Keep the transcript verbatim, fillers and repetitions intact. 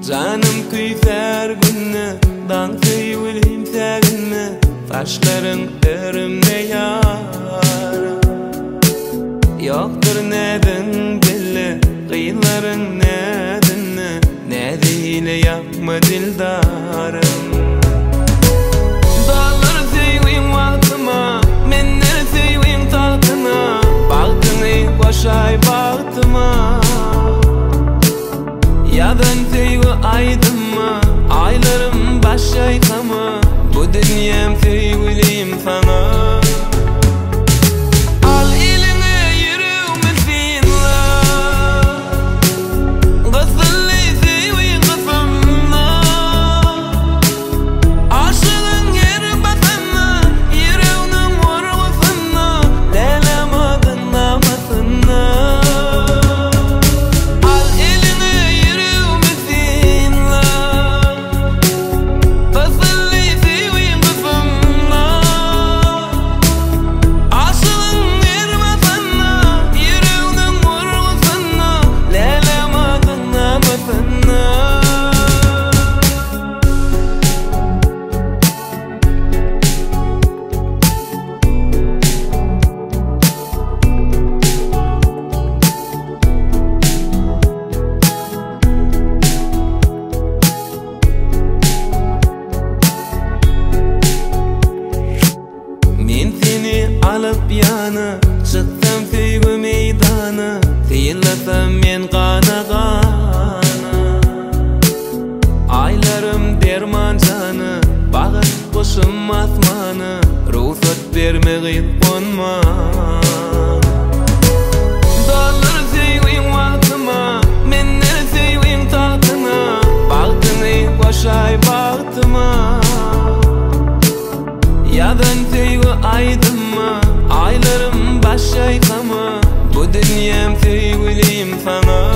Canım kuyser günne dan kıyulim sevinme Taşların örümde yar Yoktur nedin dille Kıyıların nedinne Ne dile yapma dildarım Dağları seveyim vaktıma Menleri seveyim tahtına Baktını koşay baktıma Yadan teyvi aydın mı? Aylarım başlaysa mı? Bu dünyam teyviliyim sana Al eline yüreğimi finla Gısıllı teyvi kısımla Aşığın yeri basına Yüreğinin vurgusuna Leylemadın namasına Alıp yana çıktım tüygü meydana Tıyılladım men kana kana Aylarım derman canı Bağıt kuşum asmanı Ruhsat vermeğin konma Dağları seveyim vaktıma Menleri seveyim tahtına Baktını koşay baktıma Yadan teyvi aydın mı? Aylarım başlaysa mı? Bu dünyam teyviliyim sana